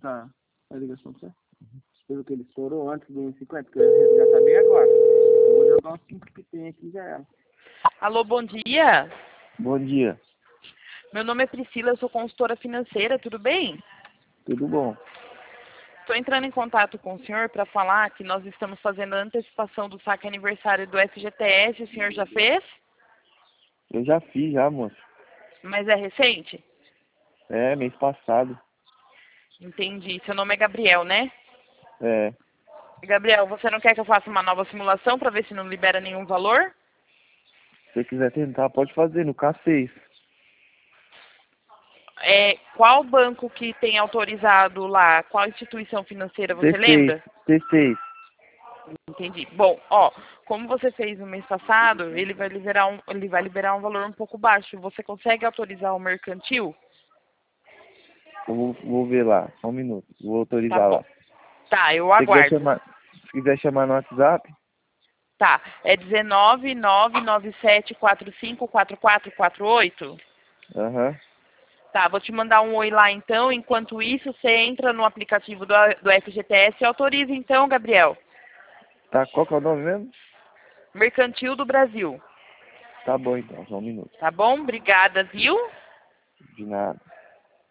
passar a ligação pra você. Pelo que ele estourou antes do 1,50, que eu já sabia agora. Eu vou jogar uns 5 que tem aqui já era. Alô, bom dia. Bom dia. Meu nome é Priscila, eu sou consultora financeira, tudo bem? Tudo bom? Estou entrando em contato com o senhor para falar que nós estamos fazendo a antecipação do saque aniversário do FGTS, o senhor já fez? Eu já fiz já, moço. Mas é recente? É, mês passado. Entendi. Seu nome é Gabriel, né? É. Gabriel, você não quer que eu faça uma nova simulação para ver se não libera nenhum valor? Se você quiser tentar, pode fazer no K6. Qual banco que tem autorizado lá? Qual instituição financeira, você T6. lembra? T6. Entendi. Bom, ó, como você fez no mês passado, ele vai liberar um valor um pouco baixo. Você consegue autorizar o mercantil? Eu vou ver lá. Só um minuto. Vou Tá autorizar bom. lá. Tá, eu Se quiser aguardo. chamar, se quiser chamar no WhatsApp, Tá, é 19997454448? aham. Tá, vou te mandar um oi lá então. Enquanto isso, você entra no aplicativo do FGTS e autoriza então, Gabriel. Tá, qual que é o nome mesmo? Mercantil do Brasil. Tá bom então, só um minuto. Tá bom? Obrigada, viu? De nada.